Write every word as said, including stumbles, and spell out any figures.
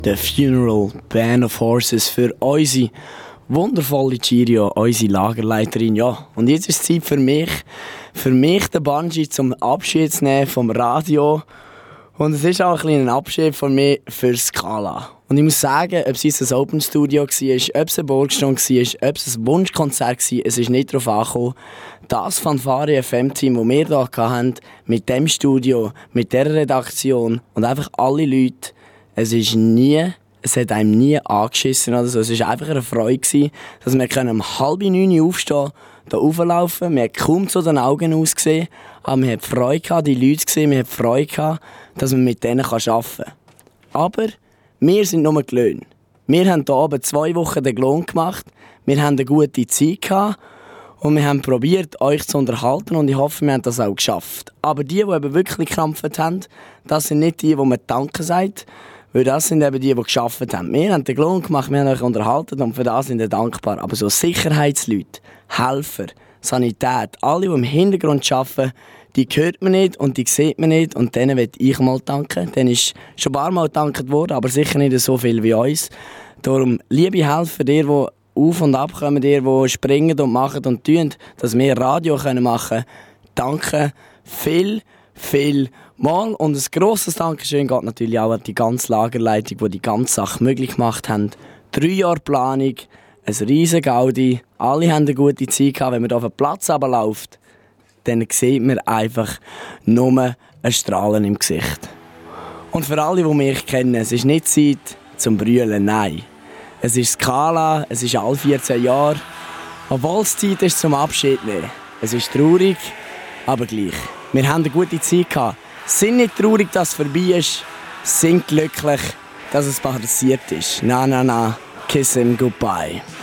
The Funeral Band of Horses für unsere wundervolle Cirio, unsere Lagerleiterin. Ja, und jetzt ist es Zeit für mich, für mich den Bungee zum Abschied zu nehmen vom Radio. Und es ist auch ein, ein Abschied von mir für Skala. Und ich muss sagen, ob es jetzt ein Open Studio war, ob es eine Burgstunde war, ob es ein Wunschkonzert war, es ist nicht darauf angekommen. Das Fanfare F M-Team, das wir hier hatten, mit dem Studio, mit dieser Redaktion und einfach alle Leute, es ist nie, es hat einem nie angeschissen oder so. Es war einfach eine Freude gewesen, dass wir um halb neun Uhr aufstehen, hier rauflaufen. Wir haben kaum zu den Augen ausgesehen, aber wir hatten Freude gehabt, die Leute gesehen, wir hatten Freude gehabt, dass man mit denen arbeiten kann. Aber wir sind nur gelöhnt. Wir haben hier oben zwei Wochen den Lohn gemacht, wir haben eine gute Zeit gehabt und wir haben probiert, euch zu unterhalten und ich hoffe, wir haben das auch geschafft. Aber die, die eben wirklich gekämpft haben, das sind nicht die, die man Danke sagt, weil das sind eben die, die gearbeitet haben. Wir haben den Lohn gemacht, wir haben euch unterhalten und für das sind wir dankbar. Aber so Sicherheitsleute, Helfer, Sanität, alle, die im Hintergrund arbeiten, die hört man nicht und die sieht man nicht. Und denen will ich mal danken. Denen ist schon ein paar Mal gedankt worden, aber sicher nicht so viel wie uns. Darum, liebe Helfer, ihr, die auf und ab kommen, ihr, die springen und machen und tun, dass wir Radio machen können, danke viel, viel mal. Und ein grosses Dankeschön geht natürlich auch an die ganze Lagerleitung, die die ganze Sache möglich gemacht haben. Drei Jahre Planung, ein riesen Gaudi. Alle haben eine gute Zeit gehabt. Wenn man auf den Platz runterläuft, dann sieht man einfach nur ein Strahlen im Gesicht. Und für alle, die mich kennen, es ist nicht Zeit zum Brüllen, nein. Es ist Skala, es ist alle vierzehn Jahre. Obwohl es Zeit ist zum Abschied nehmen. Es ist traurig, aber gleich. Wir haben eine gute Zeit gehabt. Sind nicht traurig, dass es vorbei ist. Sind glücklich, dass es passiert ist. Na, na, na. Kiss him goodbye.